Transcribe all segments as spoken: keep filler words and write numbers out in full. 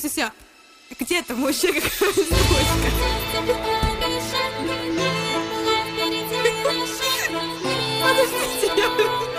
все, все. Где там вообще какая строчка? Подождите, я...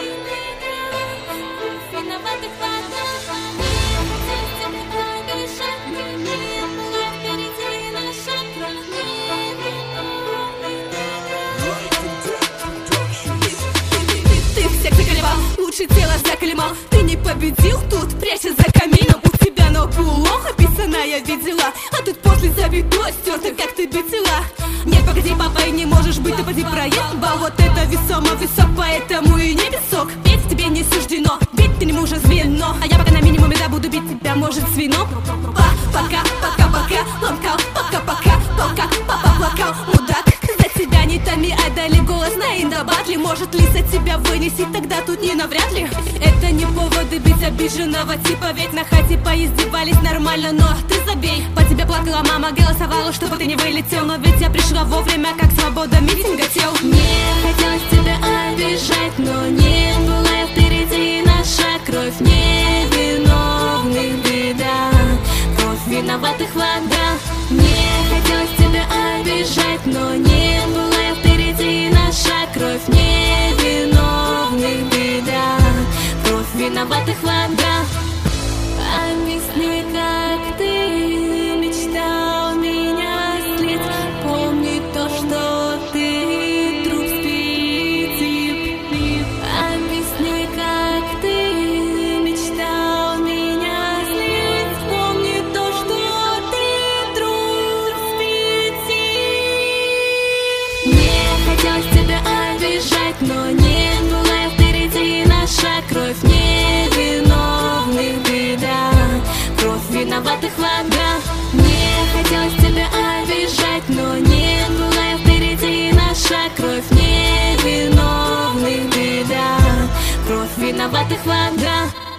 Ты всех заколебал, лучше тело заколебал. Ты не победил, тут прячься за камином. У тебя на плохо описано, я видела. А тут после завитой стерто, как ты бетила. Нет, погоди, папа, и не можешь быть, ты поди проебал. Вот это весомо высок, поэтому и не висок. Петь тебе не суждено, бить ты не мужа звено. А я пока на минимуме, да, буду бить тебя, может, свино. Пока, пока, пока, ломкал, пока, пока, пока, папа плакал, мудак. За тебя не томи, отдали голос на индобатле. Может, лиса тебя вынесет, тогда тут не навряд ли. Это не поводы бить обиженного типа, ведь на хате поиздевались нормально, но ты забей. По тебе плакала мама, голосовала, чтобы ты не вылетел. Но ведь я пришла вовремя, как свобода митинга тел. Не хотелось тебя обижать, но не было я впереди. Наша кровь невиновных беда, кровь виноватых вода. Не хотелось тебя обижать, но не было я впереди. Наша кровь невиновных беда, кровь виноватых вода. Объясни, как ты мечтал меня слить. Помни то, что ты труп спит. Объясни, как ты мечтал меня слить. Помни то, что ты труп спит. Не хотелось тебя обижать, но не было я впереди. Наша кровь невиновных беда, кровь виноватых вода. Не хотелось тебя обижать, но не было я впереди. Наша кровь невиновных беда, кровь виноватых вода.